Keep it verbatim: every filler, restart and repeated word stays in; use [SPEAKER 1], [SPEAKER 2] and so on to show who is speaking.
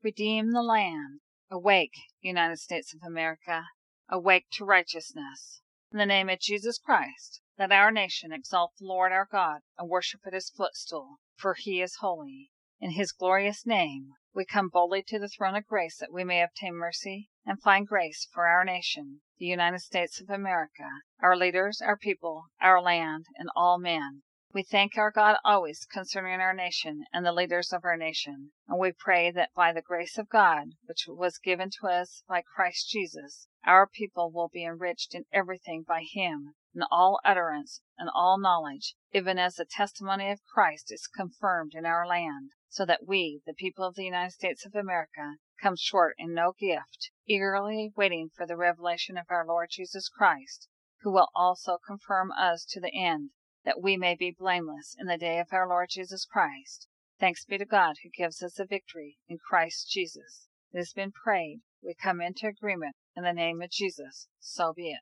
[SPEAKER 1] redeem the land. Awake, United States of America. Awake to righteousness. In the name of Jesus Christ, let our nation exalt the Lord our God and worship at his footstool, for he is holy. In his glorious name, we come boldly to the throne of grace that we may obtain mercy and find grace for our nation, the United States of America, our leaders, our people, our land, and all men. We thank our God always concerning our nation and the leaders of our nation, and we pray that by the grace of God, which was given to us by Christ Jesus, our people will be enriched in everything by him, in all utterance and all knowledge, even as the testimony of Christ is confirmed in our land, so that we, the people of the United States of America, come short in no gift, eagerly waiting for the revelation of our Lord Jesus Christ, who will also confirm us to the end, that we may be blameless in the day of our Lord Jesus Christ. Thanks be to God who gives us the victory in Christ Jesus. It has been prayed. We come into agreement in the name of Jesus. So be it.